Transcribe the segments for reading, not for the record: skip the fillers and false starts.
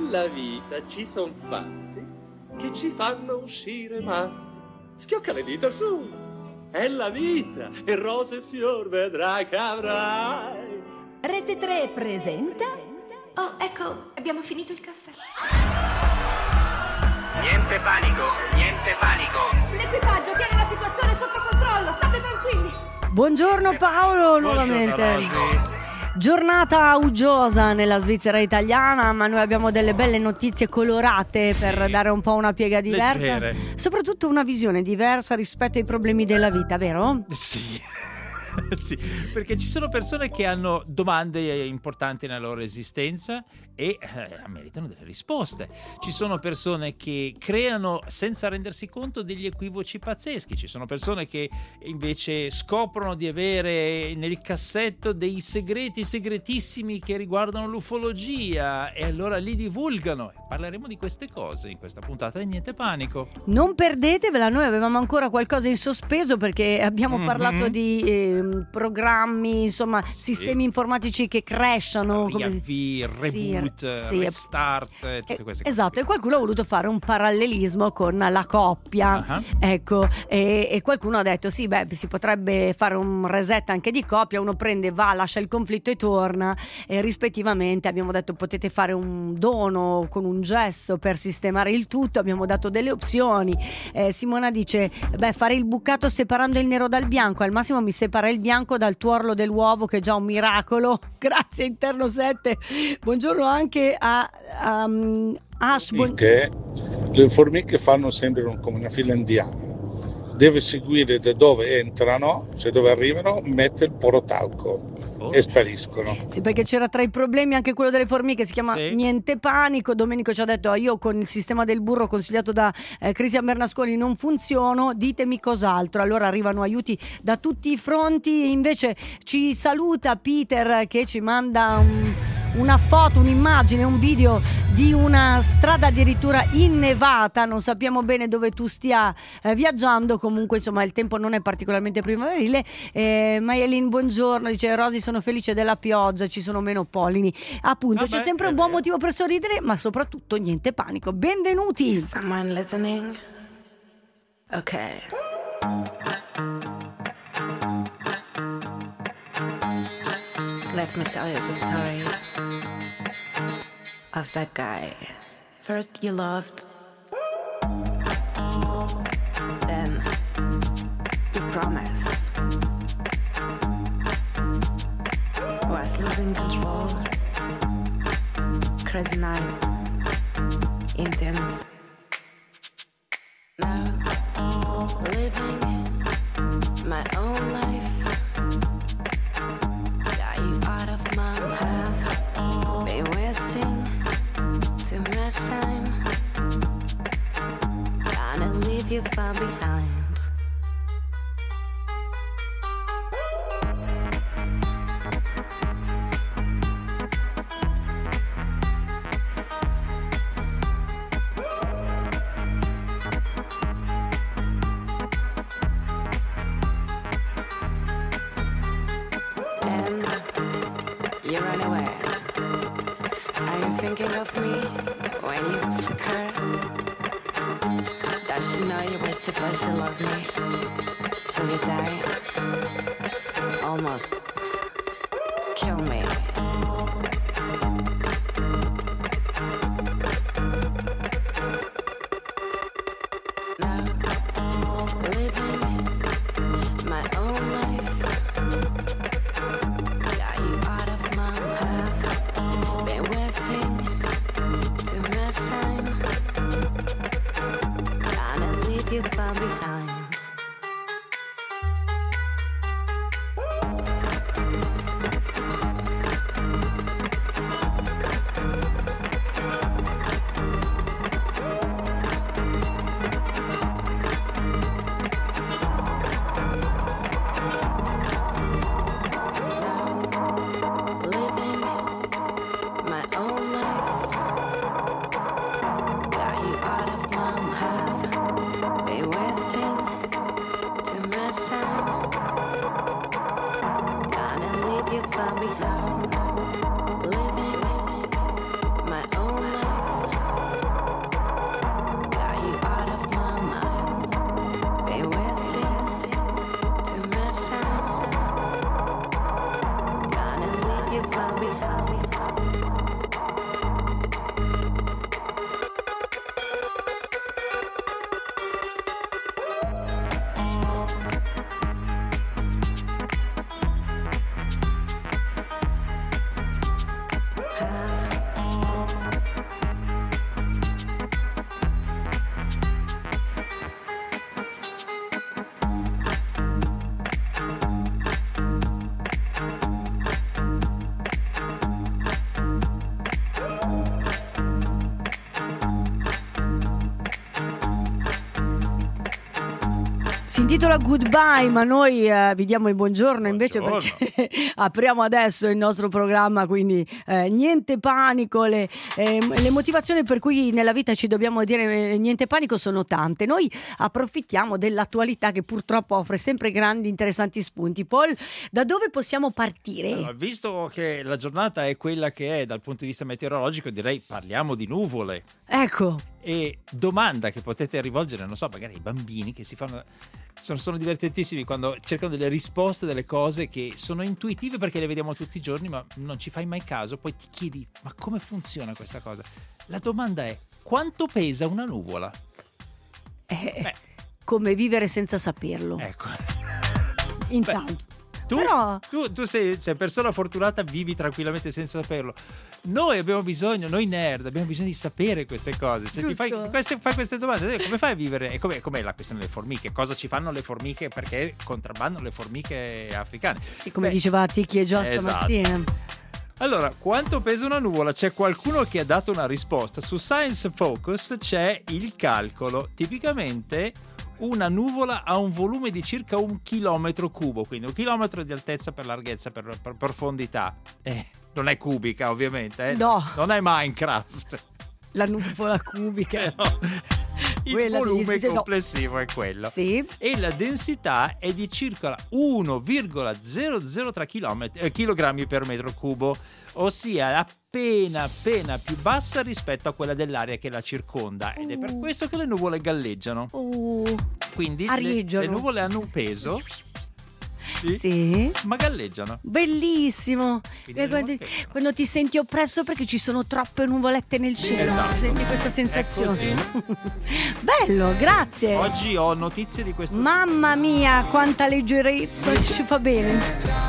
nella vita ci son fatti che ci fanno uscire matti. Schiocca le dita su, è la vita, e rose e fior vedrai che avrai. Rete 3 presenta... Oh, ecco, abbiamo finito il caffè. Niente panico, niente panico. L'equipaggio tiene la situazione sotto controllo, state tranquilli. Buongiorno Paolo, nuovamente. Giornata uggiosa nella Svizzera italiana, ma noi abbiamo delle belle notizie colorate per dare un po' una piega diversa. Leggere. Soprattutto una visione diversa rispetto ai problemi della vita, vero? Sì. Sì, perché ci sono persone che hanno domande importanti nella loro esistenza e meritano delle risposte. Ci sono persone che creano senza rendersi conto degli equivoci pazzeschi. Ci sono persone che invece scoprono di avere nel cassetto dei segreti segretissimi che riguardano l'ufologia e allora li divulgano. Parleremo di queste cose in questa puntata di Niente Panico. Non perdetevela, noi avevamo ancora qualcosa in sospeso perché abbiamo parlato di programmi, insomma, sistemi informatici che crashano, Riavvii, reboot, restart, tutte queste cose. Esatto, e qualcuno ha voluto fare un parallelismo con la coppia. Ecco, e qualcuno ha detto sì, si potrebbe fare un reset anche di coppia, uno prende, va, lascia il conflitto e torna, e rispettivamente abbiamo detto potete fare un dono con un gesto per sistemare il tutto, abbiamo dato delle opzioni. Simona dice fare il bucato separando il nero dal bianco, al massimo mi separa il bianco dal tuorlo dell'uovo, che è già un miracolo. Grazie Interno 7. Buongiorno anche a Ash. Che le formiche fanno sempre come una fila indiana, deve seguire da dove entrano, cioè dove arrivano, mette il porotalco e spariscono. Sì, perché c'era tra i problemi anche quello delle formiche, si chiama Niente Panico. Domenico ci ha detto io con il sistema del burro consigliato da Cristian Bernasconi non funziono, ditemi cos'altro. Allora arrivano aiuti da tutti i fronti. Invece ci saluta Peter che ci manda una foto, un'immagine, un video di una strada addirittura innevata. Non sappiamo bene dove tu stia viaggiando, comunque insomma il tempo non è particolarmente primaverile. Maielin, buongiorno, dice Rosy, sono felice della pioggia, ci sono meno pollini. Appunto, c'è sempre un buon motivo per sorridere, ma soprattutto niente panico. Benvenuti. Someone listening? Okay. Let me tell you the story of that guy. First you loved, then you promised. Was losing control, crazy night, intense. Now living my own life. Out of my have been wasting too much time. Gonna leave you far behind. You run away. Are you thinking of me when you took her? Does she know you were supposed to love me till you die? Almost kill me. Now living my own life. You far behind. Si intitola Goodbye, ma noi vi diamo il buongiorno invece perché apriamo adesso il nostro programma, quindi niente panico, le motivazioni per cui nella vita ci dobbiamo dire niente panico sono tante. Noi approfittiamo dell'attualità che purtroppo offre sempre grandi interessanti spunti. Paul, da dove possiamo partire? Allora, visto che la giornata è quella che è dal punto di vista meteorologico, direi parliamo di nuvole. Ecco. E domanda che potete rivolgere, non so, magari ai bambini che sono divertentissimi quando cercano delle risposte, delle cose che sono intuitive perché le vediamo tutti i giorni, ma non ci fai mai caso. Poi ti chiedi, ma come funziona questa cosa? La domanda è: quanto pesa una nuvola? Come vivere senza saperlo. Ecco. Intanto. Tu sei persona fortunata, vivi tranquillamente senza saperlo. Noi abbiamo bisogno, noi nerd, abbiamo bisogno di sapere queste cose. Cioè, ti fai queste domande. Come fai a vivere? E com'è la questione delle formiche? Cosa ci fanno le formiche? Perché contrabbandano le formiche africane? Sì, come diceva Ticchi e Gio stamattina. Allora, quanto pesa una nuvola? C'è qualcuno che ha dato una risposta. Su Science Focus c'è il calcolo. Tipicamente una nuvola ha un volume di circa 1 chilometro cubo, quindi 1 chilometro di altezza per larghezza, per profondità. Non è cubica, ovviamente. No. Non è Minecraft. La nuvola cubica. No. Il volume complessivo è quello. Sì. E la densità è di circa 1,003 kg per metro cubo, ossia appena più bassa rispetto a quella dell'aria che la circonda. Ed è per questo che le nuvole galleggiano. Quindi le nuvole hanno un peso. Sì. Ma galleggiano. Bellissimo. Quando ti senti oppresso perché ci sono troppe nuvolette nel cielo. Esatto. Senti questa sensazione. Bello, grazie. Oggi ho notizie di questo. Mamma mia, quanta leggerezza, ci fa bene.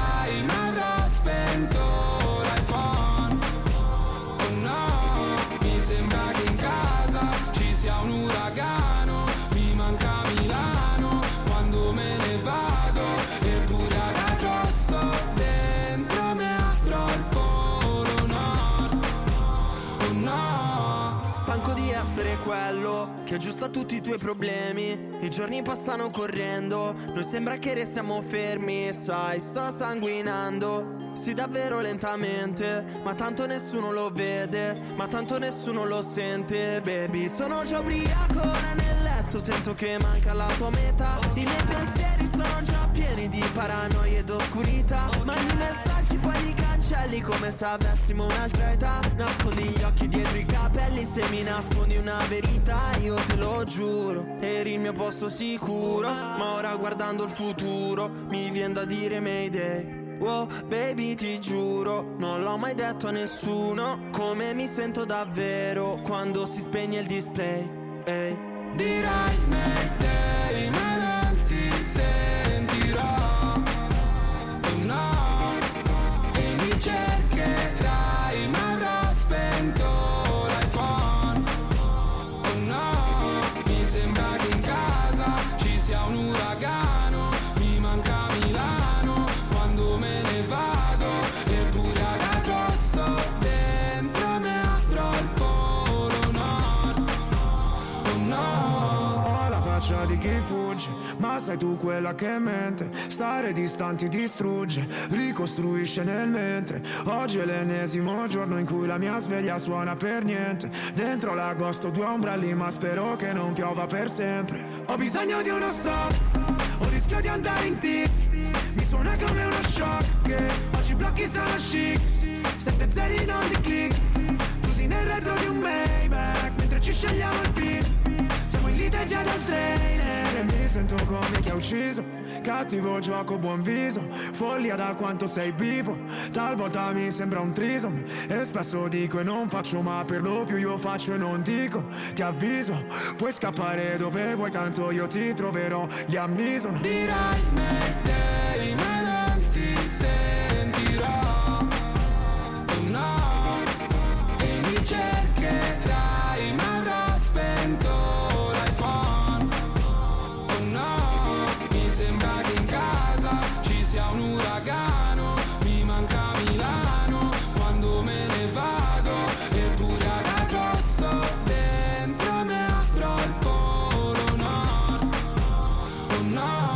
Quello che aggiusta tutti i tuoi problemi. I giorni passano correndo, non sembra che restiamo fermi. Sai, sto sanguinando, sì davvero lentamente, ma tanto nessuno lo vede, ma tanto nessuno lo sente. Baby, sono già ubriaco, ora nel letto sento che manca la tua metà. I miei pensieri sono già pieni di paranoia ed oscurità. Mandi messaggi poi li cancelli come se avessimo un'altra età. Nascondi gli occhi dietro i capelli, se mi nascondi una verità io te lo giuro, eri il mio posto sicuro. Ma ora guardando il futuro mi viene da dire Mayday. Wow, baby ti giuro, non l'ho mai detto a nessuno come mi sento davvero quando si spegne il display. Dirai Mayday ma non ti sentirò. Oh no, e mi cercherai ma avrò spento l'iPhone. Oh no, mi sembra che in casa ci sia un uragano. Mi manca Milano quando me ne vado, eppure ad agosto dentro me avrò il polo nord. Oh no, ho la faccia di chi fugge, ma sei tu quella che mente. Stare distanti distrugge, ricostruisce nel mentre. Oggi è l'ennesimo giorno in cui la mia sveglia suona per niente. Dentro l'agosto 2 ombrelli, ma spero che non piova per sempre. Ho bisogno di uno stop, ho rischio di andare in tilt. Mi suona come uno shock che oggi blocchi sono chic. 7 zeri non di click, tu sei nel retro di un Maybach mentre ci scegliamo il film. Siamo in lite già dal trailer e mi sento come chi ha ucciso, cattivo gioco, buon viso, follia da quanto sei vivo. Talvolta mi sembra un trisom e spesso dico e non faccio, ma per lo più io faccio e non dico. Ti avviso, puoi scappare dove vuoi, tanto io ti troverò lì a Mison. Dirai Mayday, ma non ti sentirò, no, e mi cercherai, ma avrò spento l'iPhone, no, mi sembra che in casa ci sia un uragano, mi manca Milano quando me ne vado, eppure ad agosto dentro me avrò il polo nord, oh no.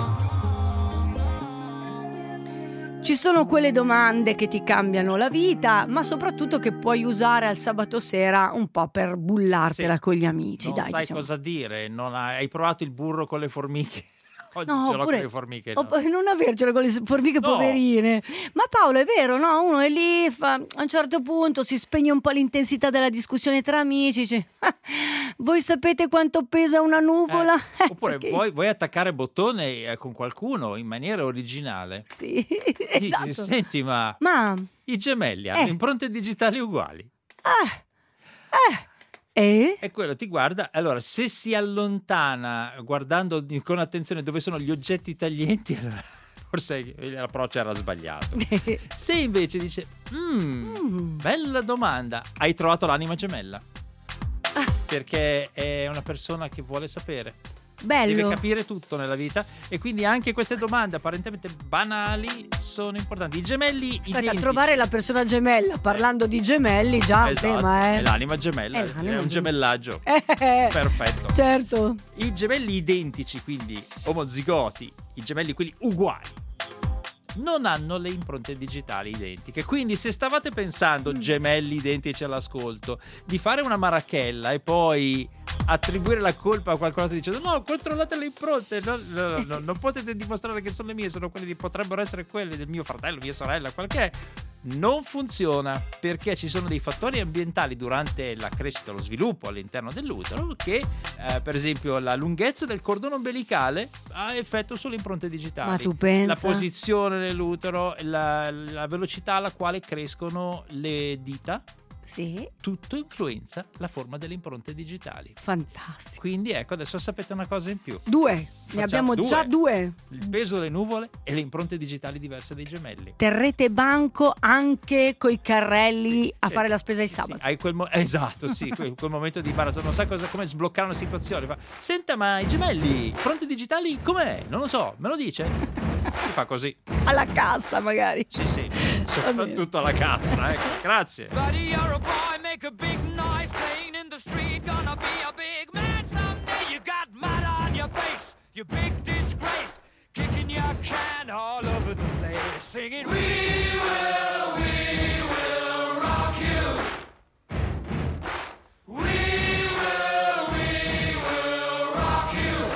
Ci sono quelle domande che ti cambiano la vita, ma soprattutto che puoi usare al sabato sera un po' per bullartela con gli amici. Non dai, sai diciamo. cosa dire, hai provato il burro con le formiche? Oggi No, ce l'ho con oppure- le formiche. Non avercele con le formiche, No. poverine. Ma Paolo, è vero, no? Uno è lì, a un certo punto si spegne un po' l'intensità della discussione tra amici, dice, "Ah, voi sapete quanto pesa una nuvola?" Oppure Perché- vuoi attaccare bottone con qualcuno in maniera originale? Sì, Dici, esatto. senti, ma Ma i gemelli hanno impronte digitali uguali. E quello ti guarda, allora se si allontana guardando con attenzione dove sono gli oggetti taglienti, allora forse l'approccio era sbagliato. Se invece dice bella domanda, hai trovato l'anima gemella, perché è una persona che vuole sapere, bello. deve capire tutto nella vita, e quindi anche queste domande apparentemente banali sono importanti. I gemelli Aspetta, identici. trovare la persona gemella, parlando di gemelli, già un Esatto, tema, è l'anima gemella, È l'anima è un gemellaggio gemella. perfetto. Certo. I gemelli identici, quindi omozigoti, i gemelli quelli uguali, non hanno le impronte digitali identiche. Quindi se stavate pensando, gemelli identici all'ascolto, di fare una marachella e poi attribuire la colpa a qualcuno che dice no, controllate le impronte, no, non potete dimostrare che sono le mie, sono quelle potrebbero essere quelle del mio fratello, mia sorella, qualche. Non funziona, perché ci sono dei fattori ambientali durante la crescita e lo sviluppo all'interno dell'utero che per esempio la lunghezza del cordone ombelicale ha effetto sulle impronte digitali. Ma tu pensa? La posizione nell'utero, la velocità alla quale crescono le dita, sì, tutto influenza la forma delle impronte digitali. Fantastico. Quindi ecco, adesso sapete una cosa in più. 2, ne abbiamo già 2. Il peso delle nuvole e le impronte digitali diverse dei gemelli. Terrete banco anche coi carrelli a Sì, fare la spesa il sì, sabato. hai esatto, sì, quel momento di imbarazzo, non sai come sbloccare una situazione. Fa, senta, ma i gemelli, impronte digitali com'è? Non lo so, me lo dice? Si fa così. Alla cassa magari. Sì, soprattutto alla cassa, ecco. Grazie. Buddy, you're a boy, make a big noise, playing in the street, gonna be a big man someday. You got mud on your face, you big disgrace, kicking your can all over the place, singing, we will rock you. We will rock you.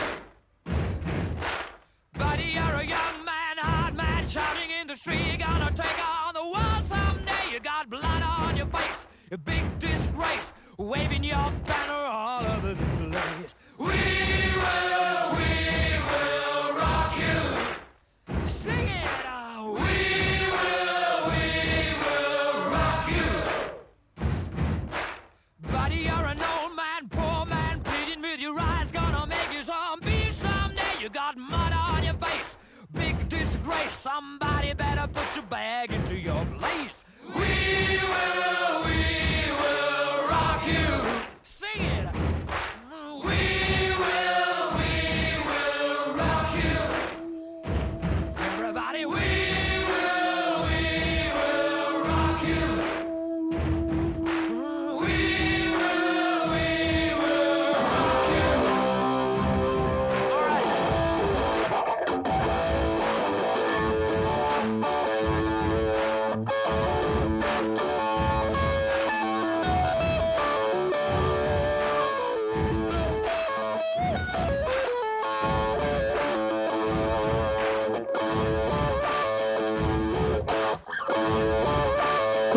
Buddy, you're a young man, hard man, shouting in the street, gonna take on the world someday. You got blood on your face, a big disgrace, waving your banner all over the place. We will rock you. Sing it. We will rock you. Buddy, you're an old man, poor man, pleading with your eyes, gonna make you zombie someday. You got mud on your face, big disgrace. Somebody better put your bag into your place. We will rock you. Sing it. We will rock you. Everybody, we will rock you. We will rock you. All right.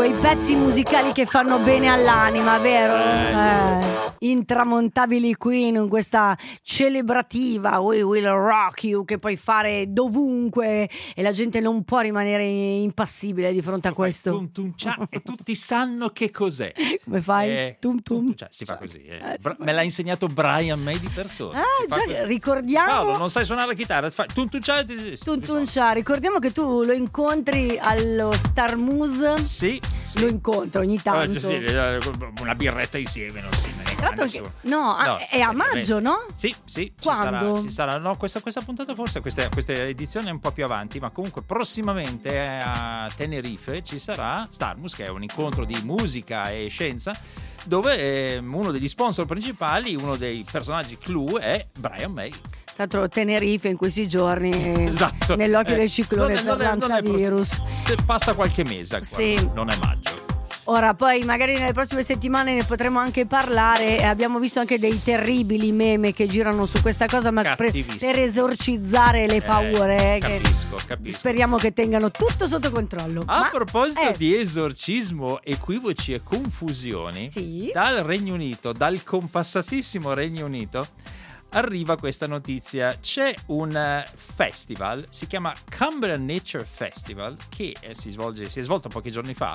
quei pezzi musicali che fanno bene all'anima, vero? Intramontabili Queen, in questa celebrativa We Will Rock You che puoi fare dovunque e la gente non può rimanere impassibile di fronte a questo. Tum tum cia, e tutti sanno che cos'è. Come fai? Tum tum. Si fa così. Me l'ha insegnato Brian May di persona. Già, ricordiamo. Paolo, non sai suonare la chitarra? Fai tum tum cia. Tum tum cia. Ricordiamo che tu lo incontri allo Star Muse. Sì. Lo incontro ogni tanto. Sì, una birretta insieme, non si No, è a maggio, no? Sì. Quando? Ci sarà no, questa puntata forse, questa edizione è un po' più avanti, ma comunque prossimamente a Tenerife ci sarà Starmus, che è un incontro di musica e scienza, dove uno degli sponsor principali, uno dei personaggi clou è Brian May. Tra l'altro Tenerife in questi giorni esatto. Nell'occhio del ciclone per l'antivirus. Passa qualche mese ancora, sì. Non è maggio. Ora poi magari nelle prossime settimane ne potremo anche parlare. Abbiamo visto anche dei terribili meme che girano su questa cosa, ma per esorcizzare le paure capisco. Speriamo che tengano tutto sotto controllo. A proposito di esorcismo, equivoci e confusioni, sì? Dal Regno Unito, dal compassatissimo Regno Unito, arriva questa notizia. C'è un festival, si chiama Cumbria Nature Festival, che si è svolto pochi giorni fa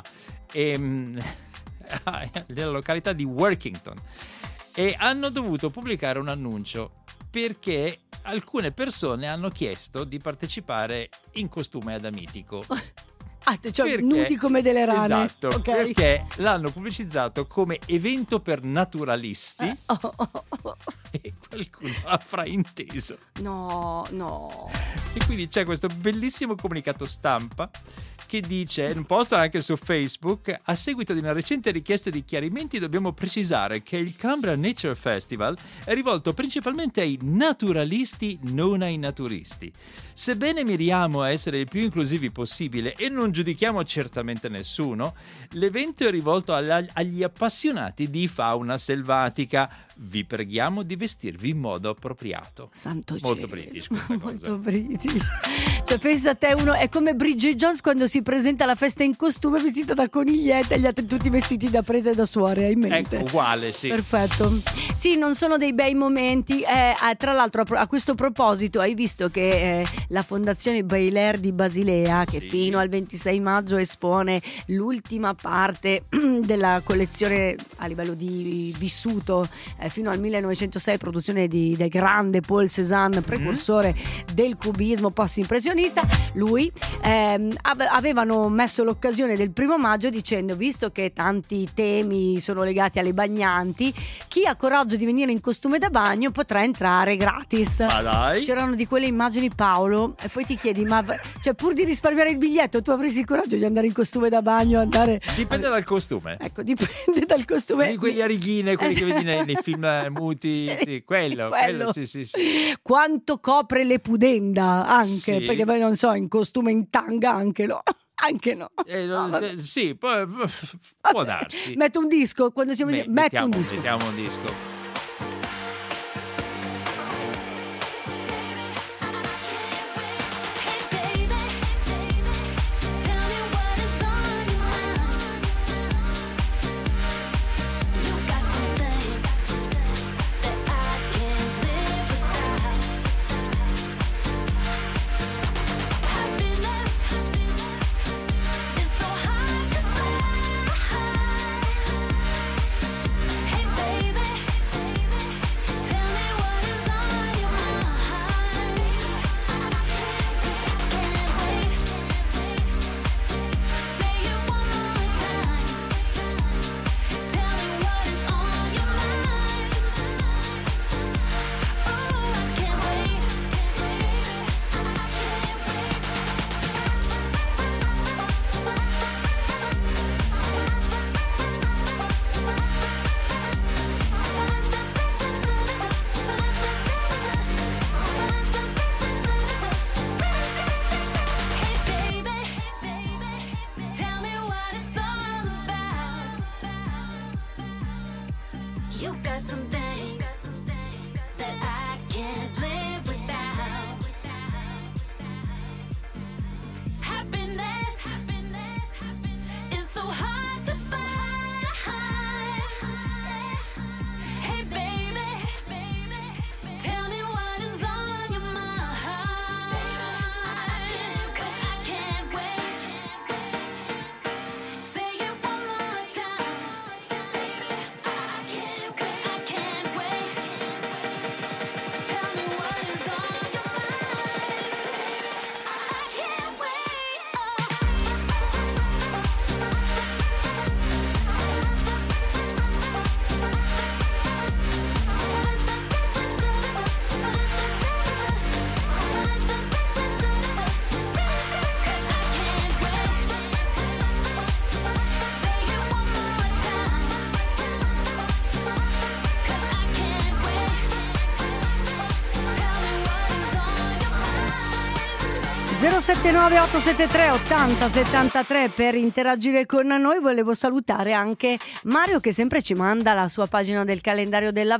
nella località di Workington, e hanno dovuto pubblicare un annuncio perché alcune persone hanno chiesto di partecipare in costume adamitico. Cioè nudi come delle rane. Esatto, okay. Perché l'hanno pubblicizzato come evento per naturalisti e qualcuno ha frainteso. No. E quindi c'è questo bellissimo comunicato stampa che dice, un post anche su Facebook: a seguito di una recente richiesta di chiarimenti dobbiamo precisare che il Cumbria Nature Festival è rivolto principalmente ai naturalisti, non ai naturisti. Sebbene miriamo a essere il più inclusivi possibile e non giudichiamo certamente nessuno, l'evento è rivolto agli appassionati di fauna selvatica. Vi preghiamo di vestirvi in modo appropriato. Santo molto cielo. British questa cosa. Molto British. Cioè pensa a te, uno è come Bridget Jones quando si presenta alla festa in costume vestita da coniglietta e gli altri tutti vestiti da prete e da suore, hai in mente? Ecco, uguale, sì. Perfetto. Sì, non sono dei bei momenti. Tra l'altro a questo proposito hai visto che la Fondazione Bailert di Basilea, che fino al 26 maggio espone l'ultima parte della collezione a livello di vissuto fino al 1906, produzione del grande Paul Cézanne, precursore del cubismo post-impressionista. Lui avevano messo l'occasione del 1° maggio dicendo: visto che tanti temi sono legati alle bagnanti, chi ha coraggio di venire in costume da bagno potrà entrare gratis. Ma dai. C'erano di quelle immagini, Paolo, e poi ti chiedi, ma cioè, pur di risparmiare il biglietto, tu avresti il coraggio di andare in costume da bagno? Dipende dal costume. Ecco, dipende dal costume. Di quegli a righine, quelli che vedi nei film muti, sì, quello sì. Quanto copre le pudenda anche, perché poi non so, in costume in tanga anche no. Anche no. Sì, può darsi. Metto un disco quando siamo mettiamo un disco. Happiness is so hard 079 873 8073 per interagire con noi. Volevo salutare anche Mario, che sempre ci manda la sua pagina del calendario del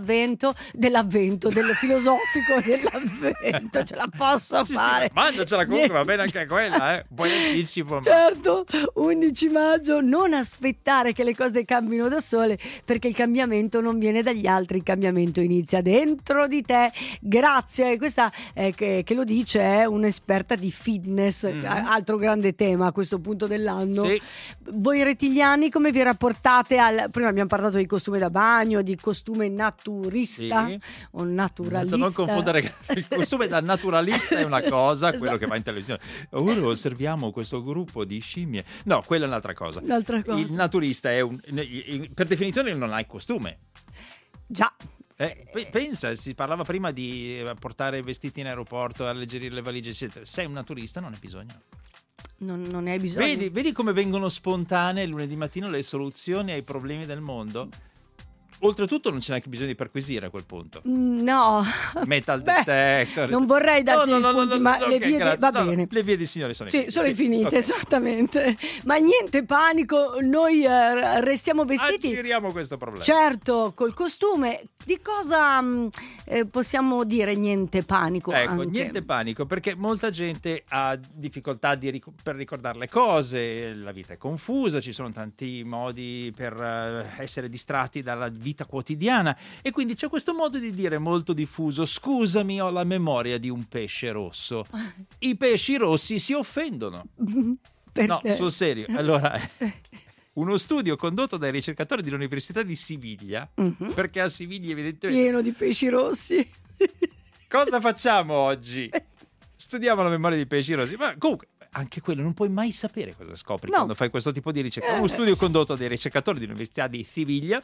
filosofico dell'avvento. Ce la posso fare? Sì, mandacela comunque, va bene anche quella, buonissimo. Certo, 11 maggio, non aspettare che le cose cambino da sole, perché il cambiamento non viene dagli altri, il cambiamento inizia dentro di te. Grazie. Questa che lo dice è un'esperta di fitness, altro grande tema a questo punto dell'anno. Sì. Voi rettiliani come vi rapportate prima abbiamo parlato di costume da bagno, di costume naturista, sì, o naturalista. Non confondere, il costume da naturalista è una cosa, quello esatto, che va in televisione. Ora osserviamo questo gruppo di scimmie. No, quella è un'altra cosa. Il naturista è per definizione non ha il costume. Già. Pensa, si parlava prima di portare vestiti in aeroporto, alleggerire le valigie, eccetera. Sei un naturista, non hai bisogno. Non ne hai bisogno. Vedi come vengono spontanee lunedì mattino le soluzioni ai problemi del mondo? Oltretutto non c'è neanche bisogno di perquisire a quel punto. No. Metal detector. Non vorrei darti gli spunti, ma le vie va bene. Le vie dei signori sono finite. Sono finite, okay, esattamente. Ma niente panico, noi restiamo vestiti. Aggiriamo questo problema. Certo, col costume. Di cosa possiamo dire niente panico? Ecco, anche? Niente panico, perché molta gente ha difficoltà per ricordare le cose, la vita è confusa, ci sono tanti modi per essere distratti dalla vita quotidiana, e quindi c'è questo modo di dire molto diffuso: scusami, ho la memoria di un pesce rosso. I pesci rossi si offendono. Perché? No, sul serio. Allora, uno studio condotto dai ricercatori dell'Università di Siviglia, perché a Siviglia evidentemente pieno di pesci rossi. Cosa facciamo oggi? Studiamo la memoria di pesci rossi. Ma comunque anche quello non puoi mai sapere cosa scopri quando fai questo tipo di ricerca. Uno studio condotto dai ricercatori dell'Università di Siviglia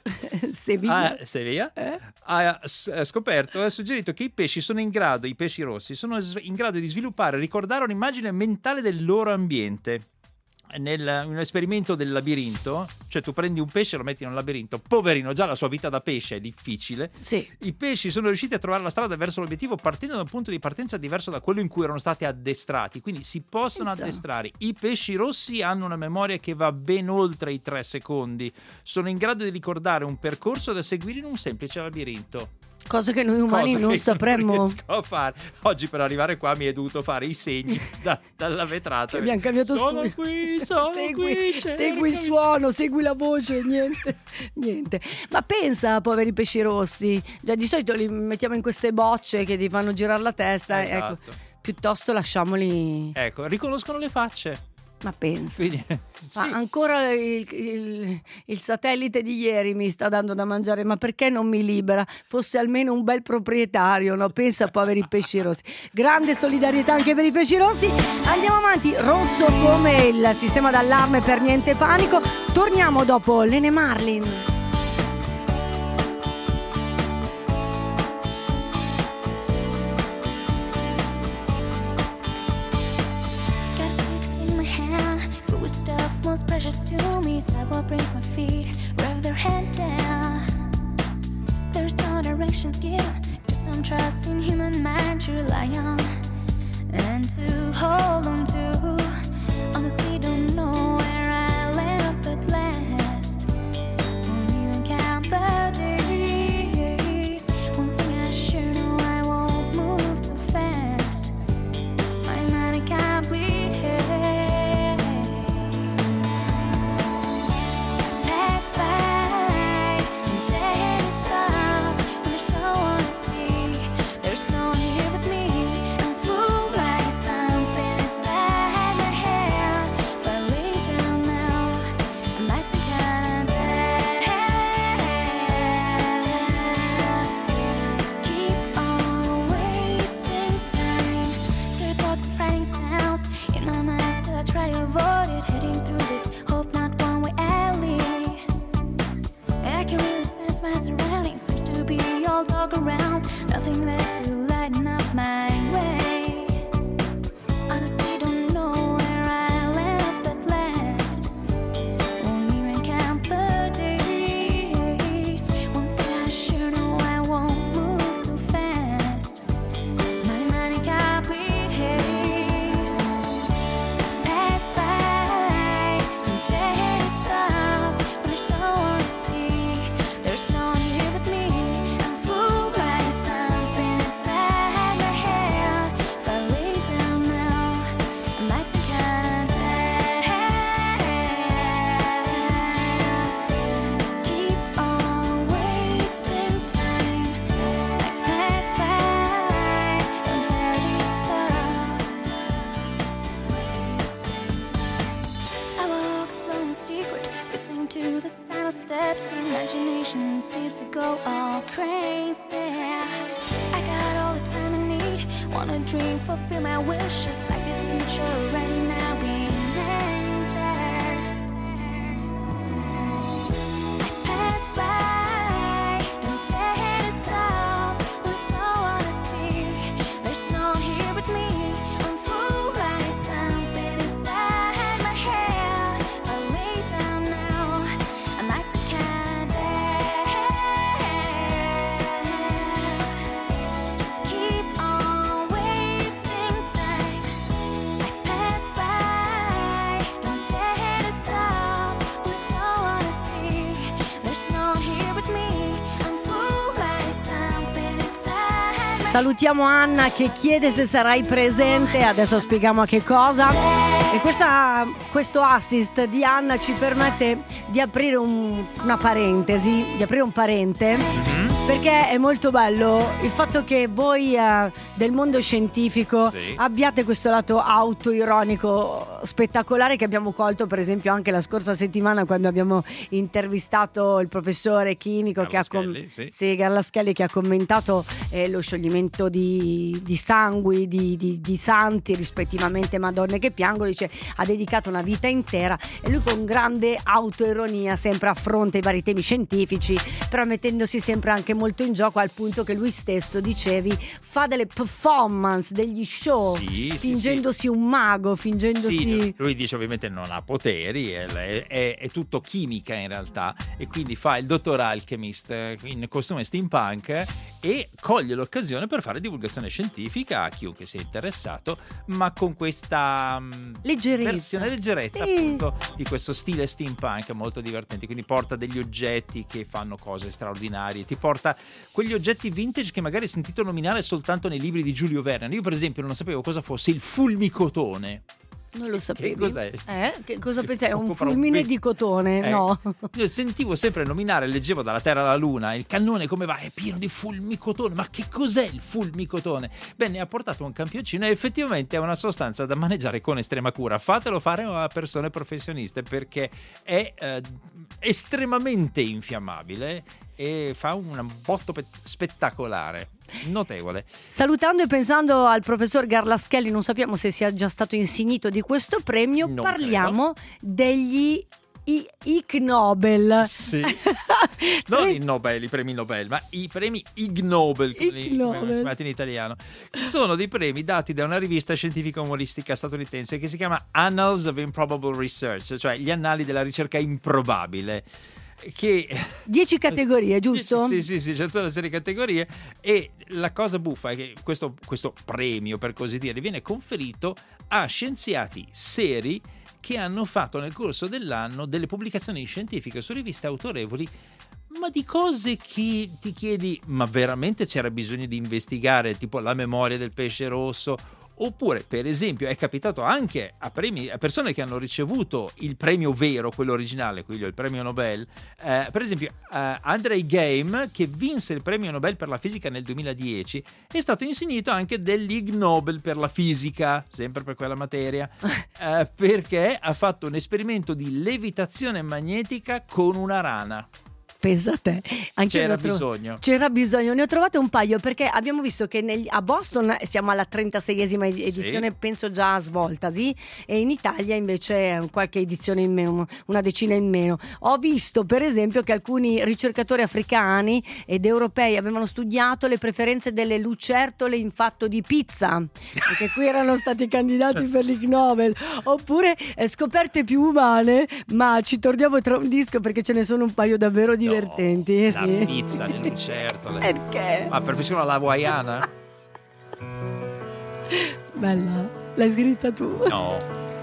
ha scoperto, ha suggerito che i pesci rossi sono in grado di sviluppare e ricordare un'immagine mentale del loro ambiente. In un esperimento del labirinto, cioè tu prendi un pesce e lo metti in un labirinto, poverino, già la sua vita da pesce è difficile. Sì. I pesci sono riusciti a trovare la strada verso l'obiettivo partendo da un punto di partenza diverso da quello in cui erano stati addestrati, quindi si possono addestrare. I pesci rossi hanno una memoria che va ben oltre i 3 secondi, sono in grado di ricordare un percorso da seguire in un semplice labirinto. Cosa che noi umani non sapremmo. Non riesco a fare. Oggi per arrivare qua mi è dovuto fare i segni dalla vetrata. Abbiamo cambiato sono qui. Segui il suono, segui la voce, niente. Ma pensa, poveri pesci rossi. Già di solito li mettiamo in queste bocce che ti fanno girare la testa. Esatto. Ecco, piuttosto lasciamoli. Ecco, riconoscono le facce. Ma pensa. Quindi, sì. Ma ancora il satellite di ieri mi sta dando da mangiare, ma perché non mi libera? Fosse almeno un bel proprietario, no? Pensa, poveri pesci rossi. Grande solidarietà anche per i pesci rossi. Andiamo avanti, rosso come il sistema d'allarme per niente panico. Torniamo dopo Lene Marlin. Most precious to me, sidewalk brings my feet, rev their head down. There's no direction given, just some trust in human mind to rely on and to hold on to. Honestly, don't know where I land up at last. Won't even count the days. One thing I sure know, I won't move so fast. My mind can't bleed here. Talk around, nothing there to lighten up my way. Honestly, don't know where I'll end up at last. Won't even count the days. One thing I sure know, I won't move so fast. My mind can't bleed haze. final steps, imagination seems to go all crazy. I got all the time I need, wanna dream, fulfill my wishes, like this future already now being entered. I pass by, don't dare to stop, we're so on the sea, there's no one here but me. I'm fooled by something inside my head. If I lay down now, I might can't just keep on wasting time. I pass by, don't dare to stop, we're so on the sea, there's no one here but me. I'm fooled by something inside my Salutiamo Anna che chiede se sarai presente, adesso spieghiamo a che cosa. E questo assist di Anna ci permette di aprire una parentesi, di aprire un parente, perché è molto bello il fatto che voi del mondo scientifico abbiate questo lato autoironico spettacolare che abbiamo colto per esempio anche la scorsa settimana quando abbiamo intervistato il professore chimico Garlaschelli, che ha commentato lo scioglimento di sangui di santi, rispettivamente Madonne che piangono. Dice ha dedicato una vita intera e lui con grande autoironia sempre affronta i vari temi scientifici, però mettendosi sempre anche molto in gioco, al punto che lui stesso, dicevi, fa delle performance, degli show, fingendosi un mago, fingendosi... Lui dice ovviamente non ha poteri, è tutto chimica in realtà, e quindi fa il dottor Alchemist in costume steampunk e coglie l'occasione per fare divulgazione scientifica a chiunque sia interessato, ma con questa leggerezza appunto di questo stile steampunk molto divertente. Quindi porta degli oggetti che fanno cose straordinarie, ti porta quegli oggetti vintage che magari hai sentito nominare soltanto nei libri di Giulio Verne. Io per esempio non sapevo cosa fosse il fulmicotone. Non lo sapevi? Che cos'è? Che cosa pensi? È un fulmine di cotone? No. Io sentivo sempre nominare, leggevo dalla Terra alla Luna, il cannone come va? È pieno di fulmicotone. Ma che cos'è il fulmicotone? Beh, ne ha portato un campioncino e effettivamente è una sostanza da maneggiare con estrema cura. Fatelo fare a persone professioniste perché è estremamente infiammabile e fa un botto spettacolare. Notevole. Salutando e pensando al professor Garlaschelli, non sappiamo se sia già stato insignito di questo premio, non parliamo degli Ig Nobel. Sì. Non i Nobel, i premi Nobel, ma i premi Ig Nobel, chiamati in italiano. Sono dei premi dati da una rivista scientifica umoristica statunitense che si chiama Annals of Improbable Research, cioè gli annali della ricerca improbabile. Che 10 categorie, giusto? Sì, c'è tutta una serie di categorie e la cosa buffa è che questo premio, per così dire, viene conferito a scienziati seri che hanno fatto nel corso dell'anno delle pubblicazioni scientifiche su riviste autorevoli, ma di cose che ti chiedi, ma veramente c'era bisogno di investigare, tipo la memoria del pesce rosso? Oppure, per esempio, è capitato anche a persone che hanno ricevuto il premio vero, quello originale, quindi il premio Nobel. Per esempio, Andrei Geim, che vinse il premio Nobel per la fisica nel 2010, è stato insignito anche dell'Ig Nobel per la fisica, sempre per quella materia, perché ha fatto un esperimento di levitazione magnetica con una rana. Pensa a te. Anche c'era bisogno. C'era bisogno. Ne ho trovate un paio perché abbiamo visto che a Boston siamo alla 36esima edizione, penso già svoltasi, e in Italia invece qualche edizione in meno, una decina in meno. Ho visto per esempio che alcuni ricercatori africani ed europei avevano studiato le preferenze delle lucertole in fatto di pizza, perché qui erano stati candidati per l'Ig Nobel. Oppure scoperte più umane, ma ci torniamo tra un disco perché ce ne sono un paio davvero divertenti. La pizza, le lucertole. Perché? Ma perfino alla hawaiana? Bella, l'hai scritta tu? No.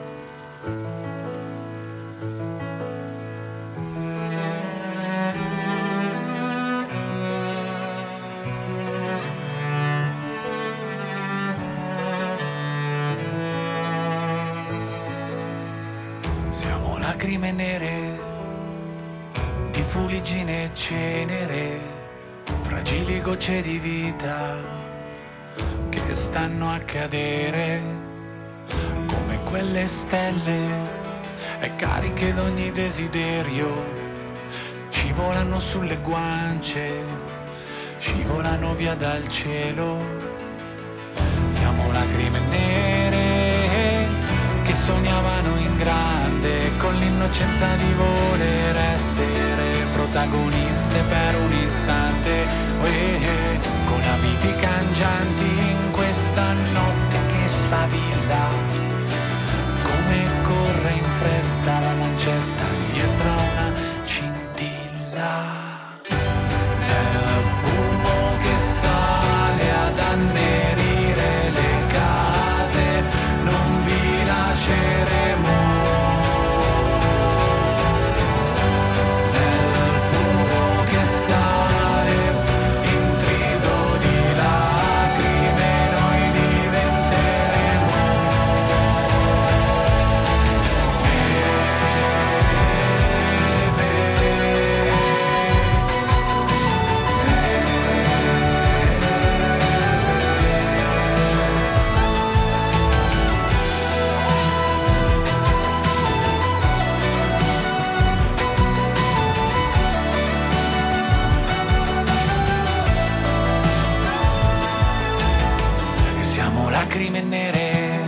Siamo lacrime nere di fuliggine e cenere, fragili gocce di vita che stanno a cadere come quelle stelle, e cariche d'ogni desiderio scivolano sulle guance, scivolano via dal cielo. Siamo lacrime nere che sognavano in grande, con l'innocenza di voler essere protagoniste per un istante, con abiti cangianti in questa notte che sfavilla, come corre in fretta la lancetta dietro una scintilla. Nel fumo che sale ad annerire le case, non vi lasceremo. Nel fumo che sale, intriso di lacrime, noi diventeremo. Siamo lacrime nere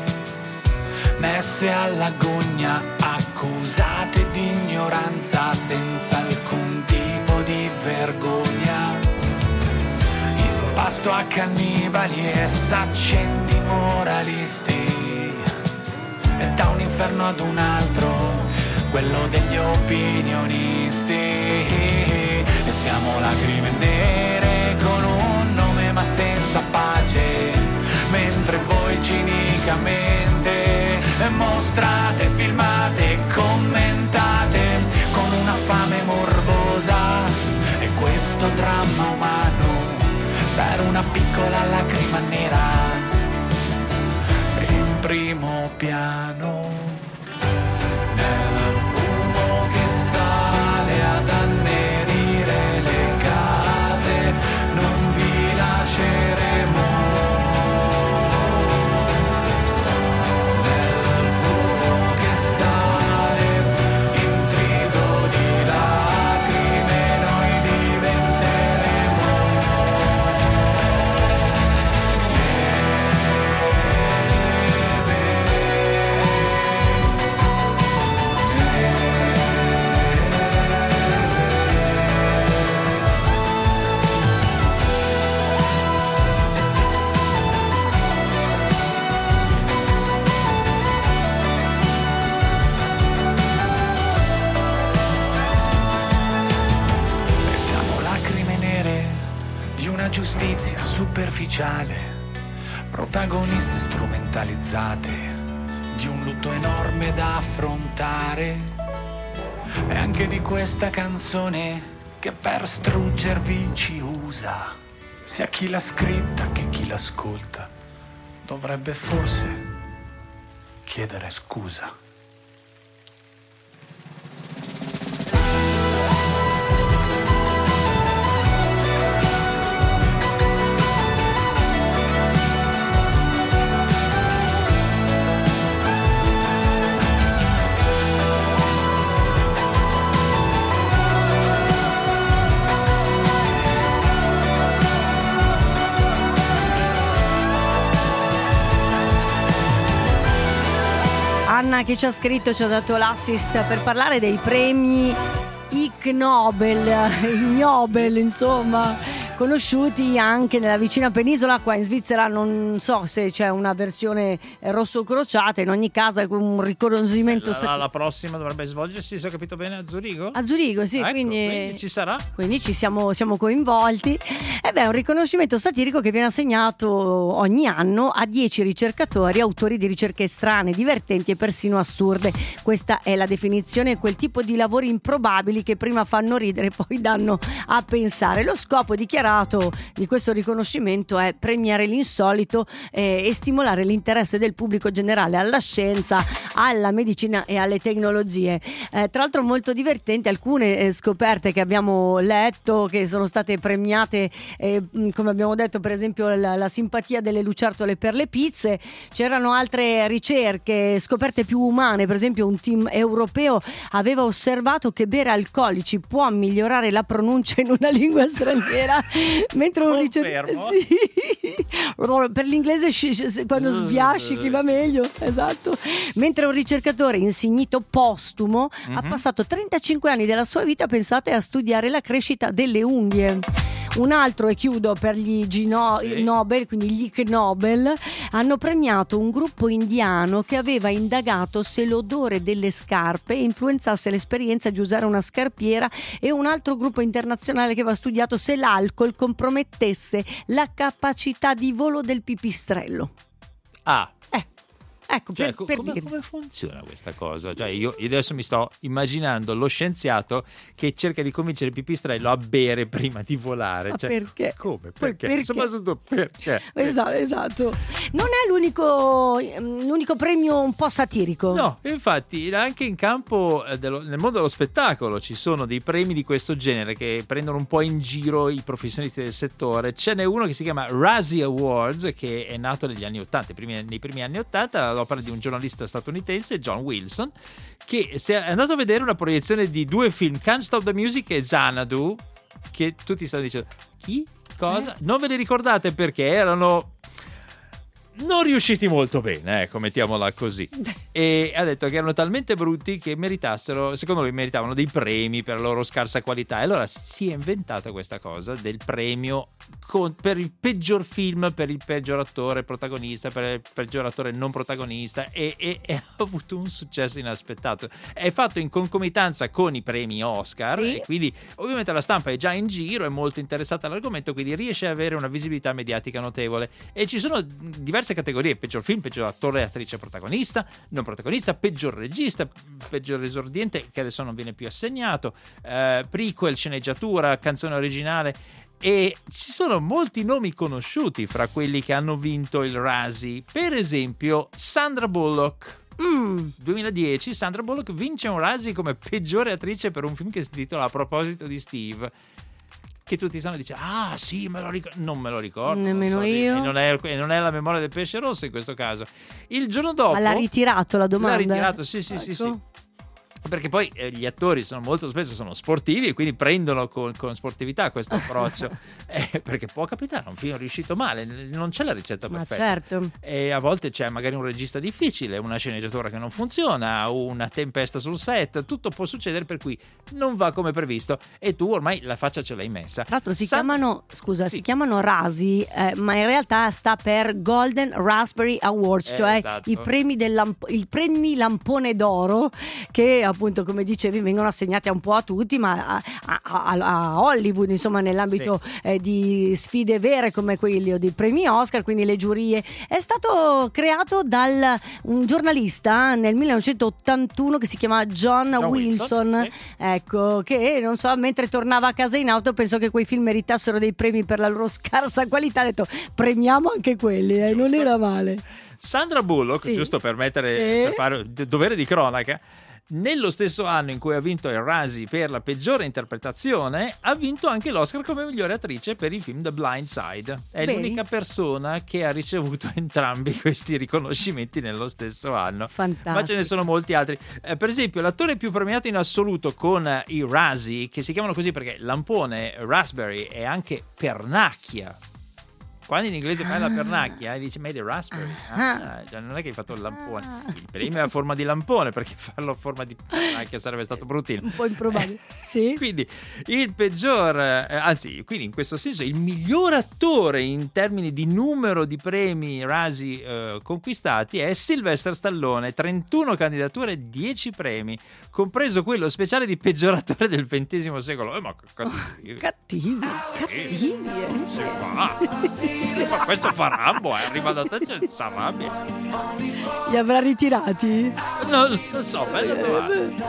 messe alla gogna, accusate di ignoranza senza alcun tipo di vergogna, impasto a cannibali e saccenti moralisti, e da un inferno ad un altro, quello degli opinionisti. E siamo lacrime nere con un nome ma senza pace, mentre voi cinicamente mostrate, filmate, commentate con una fame morbosa, e questo dramma umano per una piccola lacrima nera in primo piano. Nel fumo che sale ad annerire le case, non vi lasceremo. Giustizia superficiale, protagoniste strumentalizzate di un lutto enorme da affrontare, e anche di questa canzone che per struggervi ci usa. Sia chi l'ha scritta che chi l'ascolta dovrebbe forse chiedere scusa. Anna che ci ha scritto, ci ha dato l'assist per parlare dei premi Ig Nobel, i Nobel insomma, conosciuti anche nella vicina penisola. Qua in Svizzera non so se c'è una versione rosso crociata, in ogni caso è un riconoscimento. La prossima dovrebbe svolgersi, se ho capito bene, a Zurigo? A Zurigo, sì, ecco, quindi ci sarà. Quindi ci siamo coinvolti. E beh, è un riconoscimento satirico che viene assegnato ogni anno a 10 ricercatori, autori di ricerche strane, divertenti e persino assurde. Questa è la definizione, quel tipo di lavori improbabili che prima fanno ridere e poi danno a pensare. Lo scopo, dichiara desiderato di questo riconoscimento è premiare l'insolito e stimolare l'interesse del pubblico generale alla scienza, alla medicina e alle tecnologie. Tra l'altro molto divertenti alcune scoperte che abbiamo letto, che sono state premiate, come abbiamo detto, per esempio la simpatia delle lucertole per le pizze. C'erano altre ricerche, scoperte più umane, per esempio un team europeo aveva osservato che bere alcolici può migliorare la pronuncia in una lingua straniera, mentre un ricercatore per l'inglese quando sbiascichi va meglio, esatto, mentre un ricercatore insignito postumo ha passato 35 anni della sua vita, pensate, a studiare la crescita delle unghie. Un altro, e chiudo, per gli Nobel, quindi gli Ig Nobel, hanno premiato un gruppo indiano che aveva indagato se l'odore delle scarpe influenzasse l'esperienza di usare una scarpiera, e un altro gruppo internazionale che aveva studiato se l'alcol compromettesse la capacità di volo del pipistrello. Ecco, cioè, per come funziona questa cosa? Cioè, io adesso mi sto immaginando lo scienziato che cerca di convincere il pipistrello a bere prima di volare. Ma cioè, perché? Come? Perché? Soprattutto perché? Esatto. Non è l'unico premio un po' satirico. No, infatti anche in campo nel mondo dello spettacolo ci sono dei premi di questo genere che prendono un po' in giro i professionisti del settore. Ce n'è uno che si chiama Razzie Awards, che è nato negli anni 80, nei primi anni 80, l'opera di un giornalista statunitense, John Wilson, che è andato a vedere una proiezione di due film, Can't Stop the Music e Xanadu, che tutti stanno dicendo chi? Cosa? Non ve li ricordate perché erano non riusciti molto bene, ecco, mettiamola così. E ha detto che erano talmente brutti che secondo lui meritavano dei premi per la loro scarsa qualità. E allora si è inventata questa cosa del premio per il peggior film, per il peggior attore protagonista, per il peggior attore non protagonista, e ha avuto un successo inaspettato. È fatto in concomitanza con i premi Oscar, sì. E quindi ovviamente la stampa è già in giro, è molto interessata all'argomento, quindi riesce ad avere una visibilità mediatica notevole. E ci sono diverse categorie: peggior film, peggior attore e attrice protagonista, non protagonista, peggior regista, peggior esordiente, che adesso non viene più assegnato, prequel, sceneggiatura, canzone originale. E ci sono molti nomi conosciuti fra quelli che hanno vinto il Razzie. Per esempio Sandra Bullock. 2010 Sandra Bullock vince un Razzie come peggiore attrice per un film che si intitola A proposito di Steve, che tutti sanno, dice sì, non me lo ricordo nemmeno io, e non è la memoria del pesce rosso in questo caso. Il giorno dopo ma l'ha ritirato la domanda? L'ha ritirato, sì, ecco. sì. Perché poi gli attori molto spesso sono sportivi e quindi prendono con sportività questo approccio, perché può capitare un film riuscito male, non c'è la ricetta perfetta. Ma certo. E a volte c'è magari un regista difficile, una sceneggiatura che non funziona, una tempesta sul set, tutto può succedere, per cui non va come previsto e tu ormai la faccia ce l'hai messa. Tra l'altro si chiamano Razzie, ma in realtà sta per Golden Raspberry Awards, cioè esatto. i premi Lampone d'Oro, che appunto, come dicevi, vengono assegnati un po' a tutti, ma a Hollywood, insomma, nell'ambito di sfide vere come quelli dei premi Oscar, quindi le giurie. È stato creato da un giornalista nel 1981 che si chiama John Wilson. Sì. Ecco, che non so, mentre tornava a casa in auto pensò che quei film meritassero dei premi per la loro scarsa qualità, ha detto premiamo anche quelli, non era male. Sandra Bullock, giusto per per fare dovere di cronaca, nello stesso anno in cui ha vinto il Razzie per la peggiore interpretazione, ha vinto anche l'Oscar come migliore attrice per il film The Blind Side. È l'unica persona che ha ricevuto entrambi questi riconoscimenti nello stesso anno. Fantastico. Ma ce ne sono molti altri. Per esempio, l'attore più premiato in assoluto con i Razzie, che si chiamano così perché lampone, raspberry e anche pernacchia. Quando in inglese fai la pernacchia dici made a raspberry, cioè non è che hai fatto il lampone. Il premio è a forma di lampone, perché farlo a forma di pernacchia sarebbe stato bruttino, un po' improbabile. Sì. Quindi il peggior, quindi in questo senso il miglior attore in termini di numero di premi Razzie conquistati è Sylvester Stallone, 31 candidature, 10 premi, compreso quello speciale di peggior attore del XX secolo. Ma cattivi. Si fa. Ma questo fa Rambo, arriva da te, si arrabbia. Li avrà ritirati? No, non so, bella domanda.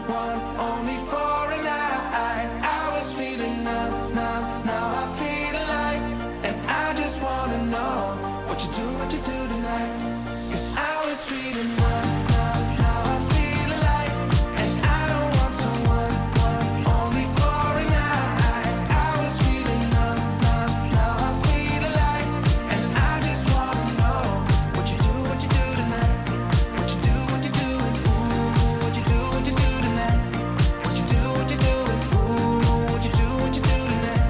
one only for a night. I was feeling numb, now I feel alive. And I just wanna know what you do tonight. 'Cause I was feeling numb, now I feel alive. And I don't want someone, one only for a night. I was feeling numb, now I feel alive. And I just wanna know what you do tonight. What you do, ooh, what you do tonight. What you do, ooh, what you do tonight. What you do, ooh, what you do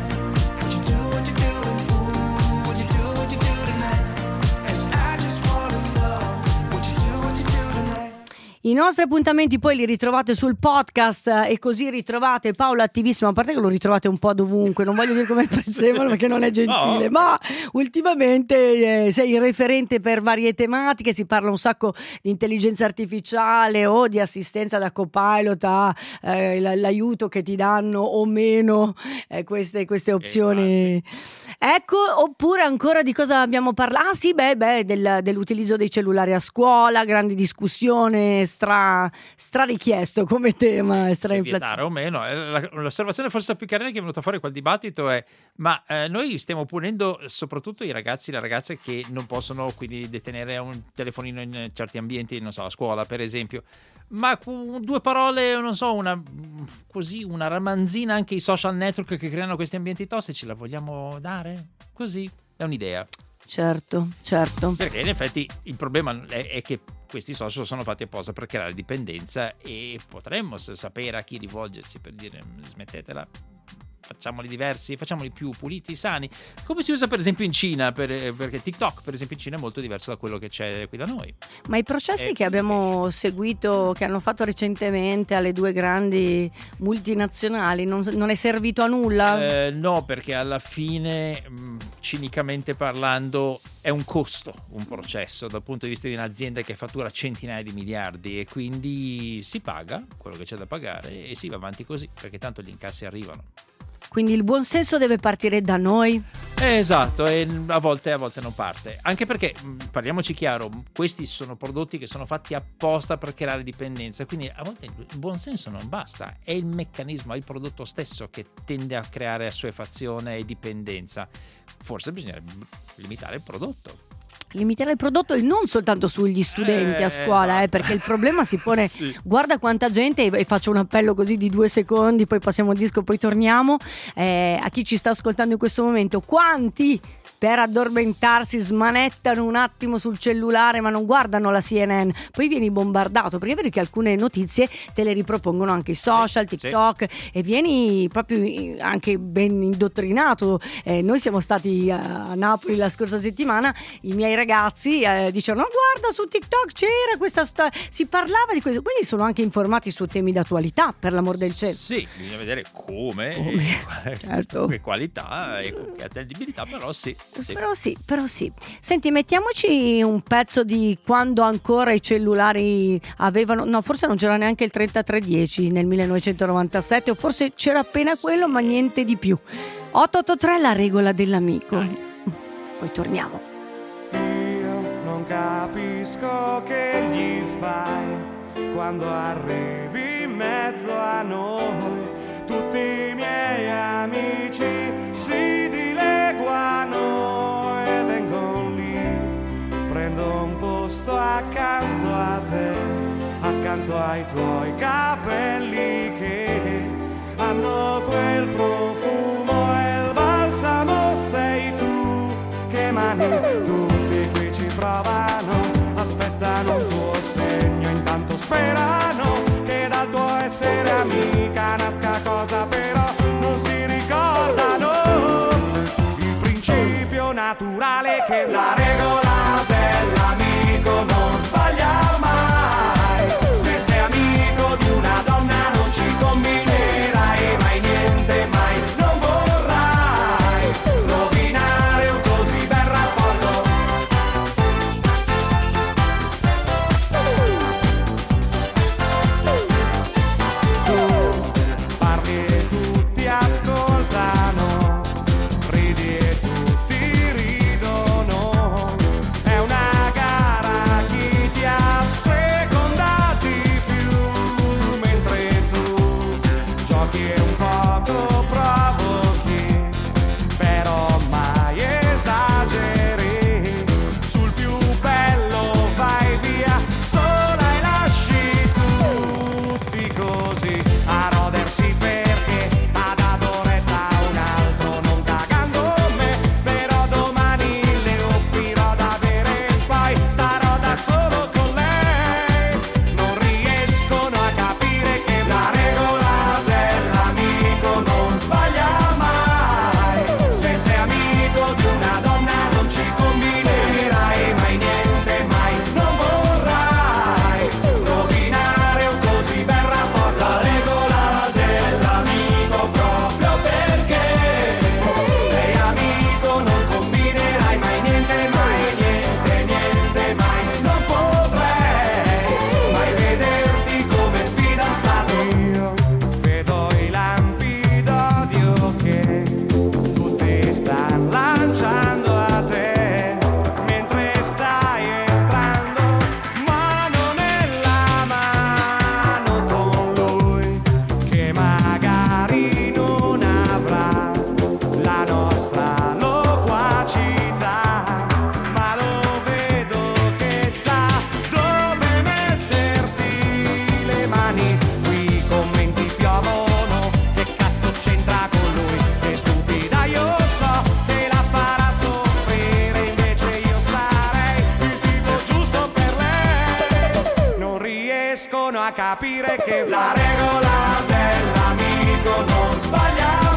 tonight. And I just wanna know what you do tonight. I nostri appuntamenti poi li ritrovate sul podcast e così ritrovate Paolo attivissimo, a parte che lo ritrovate un po' dovunque, non voglio dire come il prezzemolo perché non è gentile, no. Ma ultimamente sei il referente per varie tematiche, si parla un sacco di intelligenza artificiale o di assistenza da copilot, l'aiuto che ti danno o meno queste opzioni. Ecco, oppure ancora di cosa abbiamo parlato? Ah sì, dell'utilizzo dei cellulari a scuola, grande discussione, stra richiesto come tema, se vietare o meno. L'osservazione forse più carina che è venuta fuori quel dibattito è: ma noi stiamo punendo soprattutto i ragazzi e le ragazze che non possono quindi detenere un telefonino in certi ambienti, non so, a scuola per esempio, ma due parole, non so, una ramanzina anche i social network che creano questi ambienti tossici, la vogliamo dare? Così è un'idea. Certo. Perché in effetti il problema è che questi social sono fatti apposta per creare dipendenza e potremmo sapere a chi rivolgersi per dire smettetela, facciamoli diversi, facciamoli più puliti, sani, come si usa per esempio in Cina, perché TikTok per esempio in Cina è molto diverso da quello che c'è qui da noi. Ma i processi che abbiamo seguito, che hanno fatto recentemente alle due grandi multinazionali, non è servito a nulla? No, perché alla fine, cinicamente parlando, è un costo, un processo dal punto di vista di un'azienda che fattura centinaia di miliardi, e quindi si paga quello che c'è da pagare e si va avanti così, perché tanto gli incassi arrivano. Quindi il buon senso deve partire da noi. Esatto, e a volte non parte. Anche perché, parliamoci chiaro, questi sono prodotti che sono fatti apposta per creare dipendenza, quindi a volte il buon senso non basta, è il meccanismo, è il prodotto stesso che tende a creare assuefazione e dipendenza. Forse bisogna limitare il prodotto. Limitare il prodotto e non soltanto sugli studenti a scuola, esatto. Perché il problema si pone, sì. Guarda quanta gente, e faccio un appello così di 2 secondi, poi passiamo il disco, poi torniamo, a chi ci sta ascoltando in questo momento, quanti per addormentarsi smanettano un attimo sul cellulare ma non guardano la CNN, poi vieni bombardato, perché è vero che alcune notizie te le ripropongono anche i social, sì, TikTok, sì. E vieni proprio anche ben indottrinato. Noi siamo stati a Napoli la scorsa settimana, i miei ragazzi dicevano guarda su TikTok c'era questa si parlava di questo, quindi sono anche informati su temi d'attualità, per l'amor del cielo. Sì, bisogna vedere come. Certo. Che qualità e che attendibilità, però sì. Però sì. Senti, mettiamoci un pezzo di quando ancora i cellulari avevano, no, forse non c'era neanche il 3310 nel 1997, o forse c'era appena quello ma niente di più. 883 la regola dell'amico. Poi torniamo. Io non capisco che gli fai quando arrivi in mezzo a noi. Tutti i miei amici si dileguano e vengono lì. Prendo un posto accanto a te, accanto ai tuoi capelli che hanno quel profumo e il balsamo sei tu. Che mani, tutti qui ci provano, aspettano un tuo segno, intanto sperano che dal tuo essere amica nasca cosa, però non si ricordano il principio naturale che la regola dell'amico non sbaglia mai. Se sei amico di una donna non ci combinerai mai niente, mai non vorrai rovinare un così bel rapporto. Tu parli e tutti ascoltano, ridi e tutti ridono, a rodersi perché ha dato retta a un altro non pagando me, però domani le offrirò da bere e poi starò da solo con lei. Non riescono a capire che la regola dell'amico non sbaglia mai. Se sei amico di una donna non ci combinerai mai niente, mai non vorrai rovinare un così bel rapporto. La regola dell'amico proprio perché sei amico non combinerai mai niente, mai niente, niente, mai non potrei mai vederti come fidanzato. Io vedo i lampi d'odio che tutti stanno lanciando a te mentre stai entrando mano nella mano con lui che magari non avrà la nostra loquacità, ma lo vedo che sa dove metterti le mani. Qui i commenti piovono, che cazzo c'entra con lui? Che stupida, io so che la farà soffrire, invece io sarei il tipo giusto per lei. Non riescono a capire che la regola dell'amico non sbaglia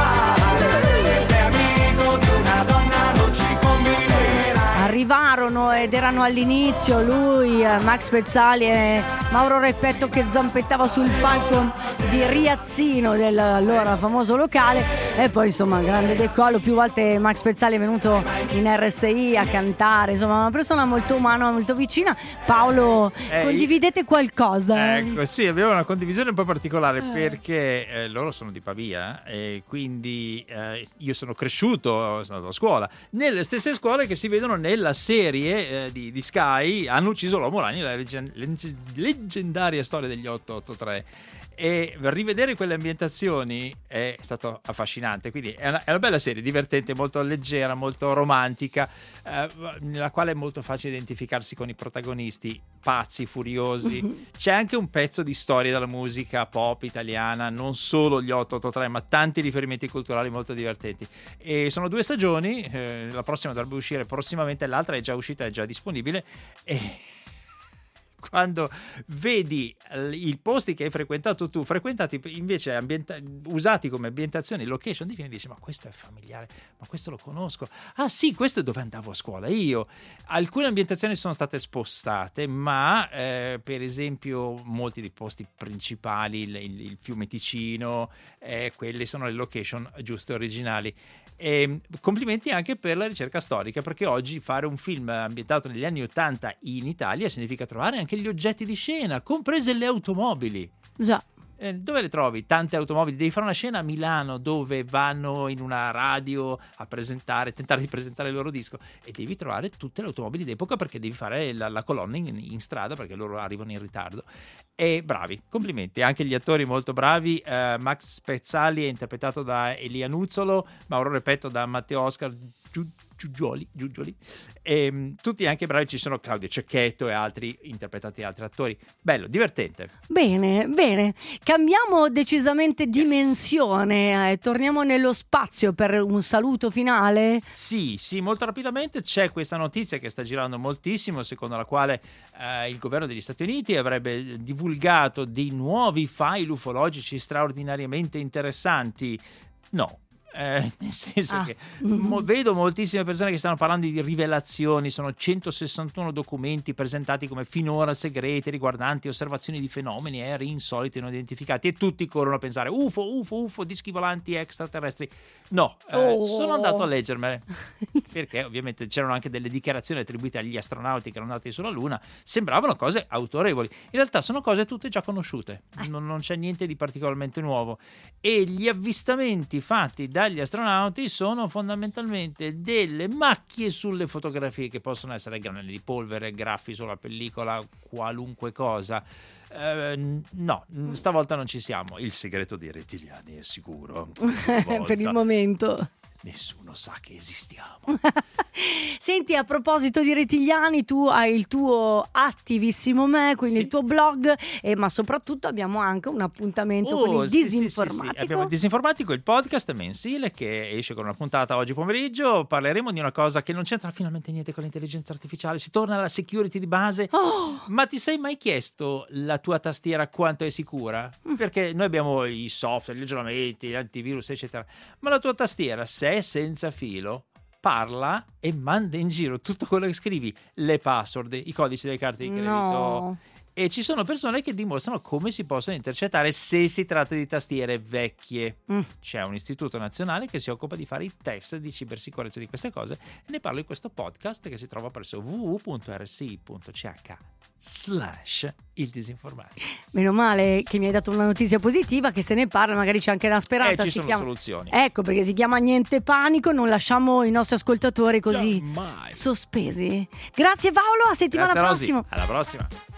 mai. Se sei amico di una donna non ci combinerai. Arrivarono ed erano all'inizio lui, Max Pezzali e Mauro Repetto che zampettava sul palco di Riazzino del allora famoso locale, e poi insomma grande decollo. Più volte Max Pezzali è venuto in RSI a cantare, insomma una persona molto umana, molto vicina. Paolo, condividete qualcosa? Ecco, sì, abbiamo una condivisione un po' particolare perché loro sono di Pavia e quindi io sono cresciuto, sono andato a scuola nelle stesse scuole che si vedono nella serie di Sky Hanno ucciso l'uomo ragno, la leggendaria storia degli 883. E rivedere quelle ambientazioni è stato affascinante, quindi è una bella serie, divertente, molto leggera, molto romantica, nella quale è molto facile identificarsi con i protagonisti pazzi, furiosi. C'è anche un pezzo di storia della musica pop italiana, non solo gli 883 ma tanti riferimenti culturali molto divertenti, e sono 2 stagioni, la prossima dovrebbe uscire prossimamente, l'altra è già uscita, è già disponibile, e quando vedi i posti che hai frequentato tu, frequentati invece usati come ambientazioni, location di film, dici ma questo è familiare, ma questo lo conosco, ah sì, questo è dove andavo a scuola io. Alcune ambientazioni sono state spostate, ma per esempio molti dei posti principali, il fiume Ticino, quelle sono le location giuste, originali. E complimenti anche per la ricerca storica, perché oggi fare un film ambientato negli anni 80 in Italia significa trovare anche gli oggetti di scena, comprese le automobili. Già. Dove le trovi? Tante automobili. Devi fare una scena a Milano dove vanno in una radio a tentare di presentare il loro disco, e devi trovare tutte le automobili d'epoca perché devi fare la colonna in strada, perché loro arrivano in ritardo. E bravi, complimenti. Anche gli attori molto bravi. Max Pezzali è interpretato da Elia Nuzzolo, Mauro Repetto da Matteo Oscar Giugioli, e tutti anche bravi. Ci sono Claudio Cecchetto e altri interpretati da altri attori. Bello, divertente. Bene, cambiamo decisamente dimensione, torniamo nello spazio per un saluto finale. Sì, molto rapidamente. C'è questa notizia che sta girando moltissimo, secondo la quale il governo degli Stati Uniti avrebbe divulgato dei nuovi file ufologici straordinariamente interessanti. No, nel senso che vedo moltissime persone che stanno parlando di rivelazioni. Sono 161 documenti presentati come finora segreti, riguardanti osservazioni di fenomeni aerei insoliti non identificati, e tutti corrono a pensare UFO, dischi volanti extraterrestri. No, sono andato a leggermele perché ovviamente c'erano anche delle dichiarazioni attribuite agli astronauti che erano andati sulla Luna, sembravano cose autorevoli. In realtà sono cose tutte già conosciute, non c'è niente di particolarmente nuovo, e gli avvistamenti fatti dagli astronauti sono fondamentalmente delle macchie sulle fotografie, che possono essere granelli di polvere, graffi sulla pellicola, qualunque cosa. No, stavolta non ci siamo. Il segreto dei rettiliani è sicuro. Per il momento. nessuno sa che esistiamo. Senti, a proposito di Retiliani, tu hai il tuo Attivissimo Me, quindi il tuo blog, ma soprattutto abbiamo anche un appuntamento con il Disinformatico. Sì. Abbiamo il Disinformatico, il podcast mensile che esce con una puntata oggi pomeriggio. Parleremo di una cosa che non c'entra finalmente niente con l'intelligenza artificiale, si torna alla security di base. Ma ti sei mai chiesto la tua tastiera quanto è sicura? Perché noi abbiamo i software, gli aggiornamenti, gli antivirus eccetera, ma la tua tastiera, se è senza filo, parla e manda in giro tutto quello che scrivi, le password, i codici delle carte di credito. No. E ci sono persone che dimostrano come si possono intercettare se si tratta di tastiere vecchie. C'è un istituto nazionale che si occupa di fare i test di cibersicurezza di queste cose e ne parlo in questo podcast che si trova presso www.rsi.ch/il disinformatico. Meno male che mi hai dato una notizia positiva, che se ne parla magari c'è anche la speranza. Ci sono soluzioni. Ecco perché si chiama Niente Panico, non lasciamo i nostri ascoltatori così Mai. sospesi. Grazie Paolo, a settimana Grazie, prossima. Rosy. Alla prossima.